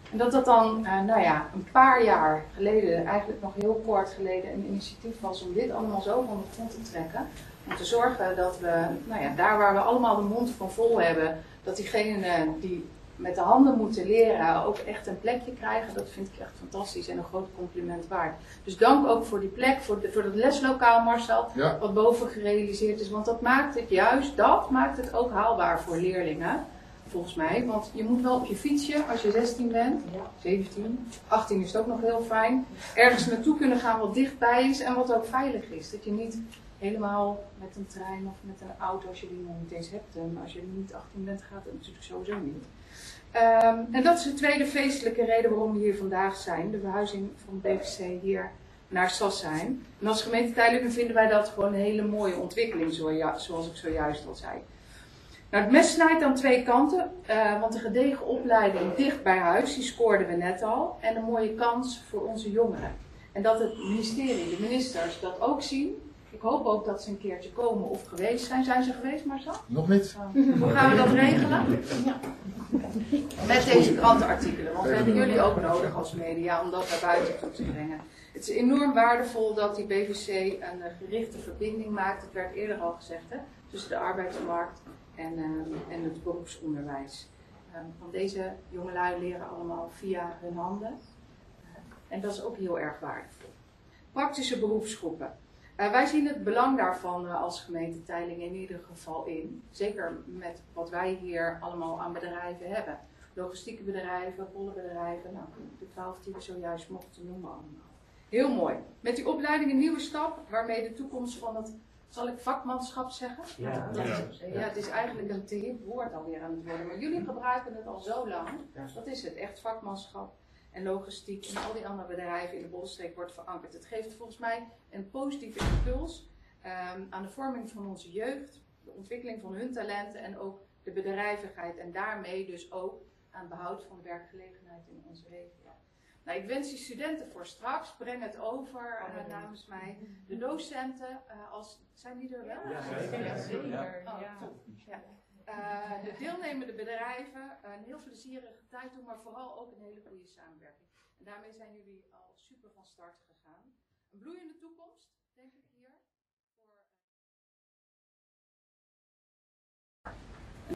En dat dan, nou ja, een paar jaar geleden, eigenlijk nog heel kort geleden, een initiatief was om dit allemaal zo van de grond te trekken. Om te zorgen dat we, nou ja, daar waar we allemaal de mond van vol hebben, dat diegenen die met de handen moeten leren ook echt een plekje krijgen. Dat vind ik echt fantastisch en een groot compliment waard. Dus dank ook voor die plek, voor dat leslokaal, Marcel, ja, wat boven gerealiseerd is. Want dat maakt het juist, dat maakt het ook haalbaar voor leerlingen. Volgens mij, want je moet wel op je fietsje als je 16 bent, 17, 18 is het ook nog heel fijn, ergens naartoe kunnen gaan wat dichtbij is en wat ook veilig is. Dat je niet helemaal met een trein of met een auto, als je die nog niet eens hebt, maar als je niet 18 bent gaat het natuurlijk sowieso niet. En dat is de tweede feestelijke reden waarom we hier vandaag zijn, de verhuizing van BVC hier naar Sassheim. En als gemeente Teylingen vinden wij dat gewoon een hele mooie ontwikkeling, zoals ik zojuist al zei. Nou, het mes snijdt aan twee kanten, want de gedegen opleiding dicht bij huis, die scoorden we net al. En een mooie kans voor onze jongeren. En dat het ministerie, de ministers, dat ook zien. Ik hoop ook dat ze een keertje komen of geweest zijn. Zijn ze geweest, Marcel? Nog niet. Hoe gaan we dat regelen? Ja. Met deze krantenartikelen, want we hebben jullie ook nodig als media om dat naar buiten toe te brengen. Het is enorm waardevol dat die BVC een gerichte verbinding maakt. Het werd eerder al gezegd, hè, tussen de arbeidsmarkt en het beroepsonderwijs. Want deze jongelui leren allemaal via hun handen. En dat is ook heel erg waardevol. Praktische beroepsgroepen. Wij zien het belang daarvan als gemeente Teylingen in ieder geval in. Zeker met wat wij hier allemaal aan bedrijven hebben. Logistieke bedrijven, rollenbedrijven, nou, de 12 die we zojuist mochten noemen allemaal. Heel mooi. Met die opleiding een nieuwe stap waarmee de toekomst van het, zal ik vakmanschap zeggen? Ja, het is eigenlijk een te hip woord alweer aan het worden. Maar jullie gebruiken het al zo lang. Dat is het, echt vakmanschap. En logistiek en al die andere bedrijven in de Bollenstreek wordt verankerd. Het geeft volgens mij een positieve impuls aan de vorming van onze jeugd, de ontwikkeling van hun talenten en ook de bedrijvigheid. En daarmee dus ook aan het behoud van de werkgelegenheid in onze regio. Nou, ik wens die studenten voor straks, breng het over namens mij. De docenten, zijn die er wel? Ja, zeker. De deelnemende bedrijven, een heel plezierige tijd toe, maar vooral ook een hele goede samenwerking. En daarmee zijn jullie al super van start gegaan. Een bloeiende toekomst, denk ik.